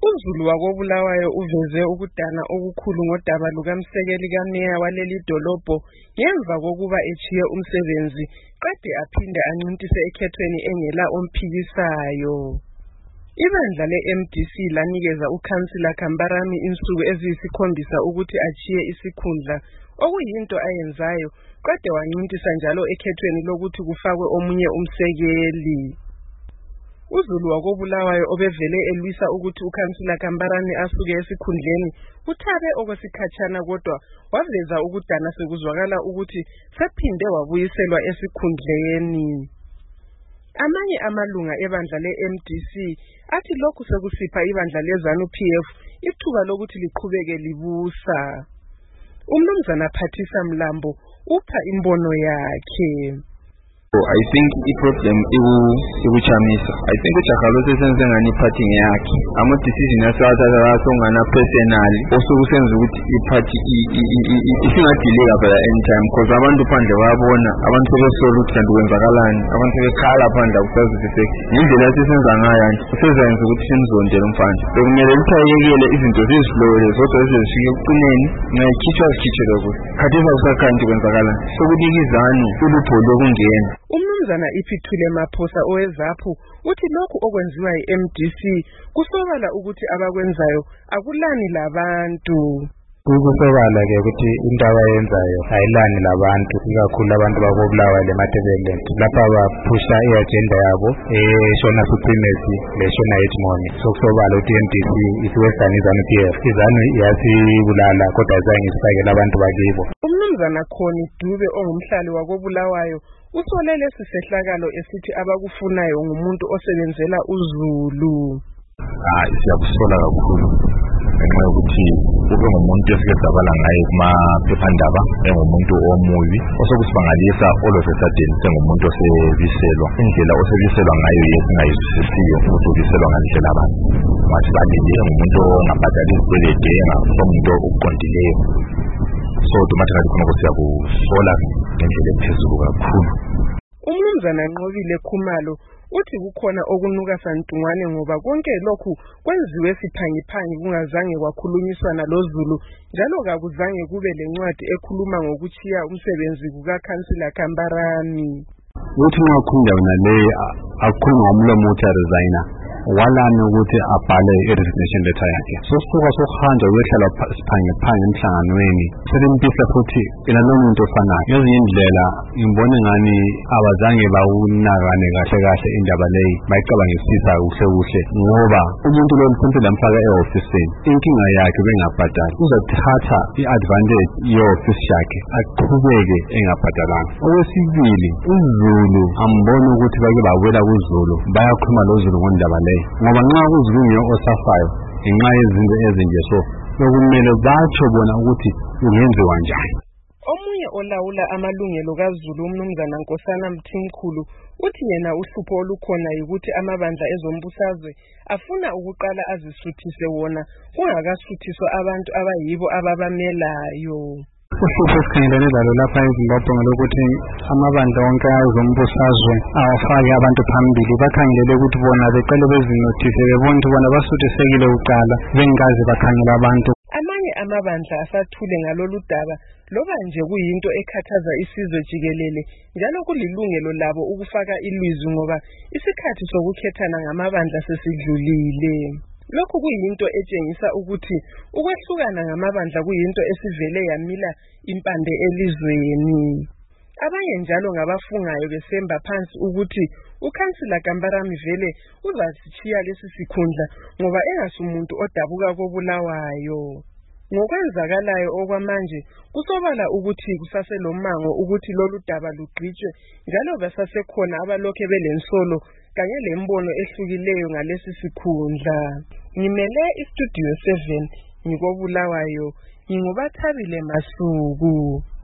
UZulu wakoBulawayo uveze ukudana okukhulu ngodaba lukaMsekeli kaMeya waleli dolobho ngemva kokuba echiye umsebenzi qede aphinde ancintise ekhethweni engela omphikisayo. Ibandla le-MDC lanikeza uKhansila Kambarami insuku eziyisikhombisa ukuthi achiye isikhundla, okuyinto ayenzayo qede wancintisa njalo ekhethweni lokuthi kufakwe omunye umsekeli. UZulu wakoBulawayo obevele elwisa ukuthi uKhansila Kambarami asuke esikhundleni uthabe okwesikhatshana kodwa waveza ukudana sekuzwakala ukuthi sephinde wabuyiselwa esikhundleni. Amanye amalunga ebandla le-MDC athi lokhu sekusipha ibandla leZANU-PF ithuba lokuthi liqhubeke libusa. Umnumzana Phathisa Mlambo upha imbono yakhe. I think i-problem ibuchamisa. I think uJagalo sesenze ngani iphathi ngeyakhe. Ama-decision asathatha songana personally osukusenza ukuthi iphathi isingadileka phela anytime because abantu phandle bayabona, abantu sebesola ukuthi kanti kwenzakalani, abantu sebekhala phandle akusazi ngendlela sesenza ngayo nje sezenza ukuthi simzondele umfana. Bekumele ukuthi ayekele izinto ziziflowele zodwa ezifike ekuqineni ngayikhitshwa zikhitshwe lokho. Khathesi akusakhani kwenzakalani. Sokunika izanu ulupho lokungena. Umnumzana Iphithule Maphosa oweZAPHU uthi lokhu okwenziwa yi-MDC kusobala ukuthi abakwenzayo akulani labantu. Kusobala ke ukuthi into abayenzayo ayilani labantu, ikakhulu abantu bakoBulawayo leMatabeleland lapha baphusha i-agenda yabo eshona supremacy leshona hegemony. Sokusobala ukuthi i-MDC isiwestern iZANU-PF izanu yasibulala kodwa azange isifakele abantu bakibo. Umnumzana Khoni Dube ongumhlali wakoBulawayo usolele sisehlakalo esithi abakufunayo ngumuntu osebenzela uZulu. Siyakusola kakhulu ngenxa yokuthi ube ngumuntu esike sabala ngaye kumaphephandaba engumuntu omubi osokusibangalisa all of a sudden sengumuntu osebiselwa. Indlela osebiselwa ngayo yesingayizwisisiyo ukuthi ubiselwa ngandlela abantu wathi balinde ngumuntu ongabhadali izikwelede engasomuntu okuqondileyo. So automatically khonoko siyakusola ngendlela ephezulu kakhulu. Umnumzana Nqobile Khumalo uthi kukhona okunuka santungwane ngoba konke lokhu kwenziwe siphangiphangi kungazange kwakhulunyiswana loZulu njalo kakuzange kube lencwadi ekhuluma ngokuchiya umsebenzi kukaKhansila Kambarami. Uthi ngakhunda nale akhuluma ngomlomo uthi resigner walana ukuthi abhale i-resignation letter yakhe. Sosuka sokuhanja uyehlala siphangiphangi emhlanganweni selimpisa futhi inalomuntu ofanayo. Ngezinye indlela ngibone ngani abazange bawunakane kahle indaba leyi bayicabangisisa kuhle ngoba umuntu lo mfundo lamfaka e-ofisini inkinga yakhe bengabhadali uzathatha i-advantage ye-office yakhe aqhubeke engabhadalanga. Okwesibili uZulu ambona ukuthi bake bawela kuZulu bayakhuluma loZulu ngondaba leyi ngoba nxa kuZulu ngeke osafayo ngenxa yezinto ezinje so bekumele batsho bona ukuthi ungenziwa njani. Omunye olawula amalungelo kaZulu umnumzana Nkosana Mthimkhulu uthi yena uhlupho olukhona ukuthi amabandla ezombusazwe afuna ukuqala azisuthise wona kungakasuthiswa abantu abayibo ababamelayo. Uhlupho esikhangelane lalo lapha eZimbabwe ngalokuthi amabandla onke ezombusazwe awafake abantu phambili, bakhangelele ukuthi bona beqale bezinothise bebona ukuthi bona basuthisekile kuqala bengazi bakhangela abantu. Amanye amabandla asathule ngalolu daba loba nje kuyinto ekhathaza isizwe jikelele njalo kulilungelo labo ukufaka ilizwi ngoba isikhathi sokukhethana ngamabandla sesidlulile. Lokhu kuyinto etshengisa ukuthi ukwehlukana ngamabandla kuyinto esivele yamila impande elizweni. Abanye njalo ngabafungayo besemba phansi ukuthi uKhansila Kambarami vele uzasichiya lesi sikhundla ngoba engasumuntu odabuka koBulawayo. Ngokwenzakalayo okwamanje kusobala ukuthi kusaselomango ukuthi lolu daba lugqitshwe njalo basasekhona abalokhe belensolo kanye lembono ehlukileyo ngalesi sikhundla. Ngimele iStudio 7 ngikoBulawayo, nginguBathabile Masuku.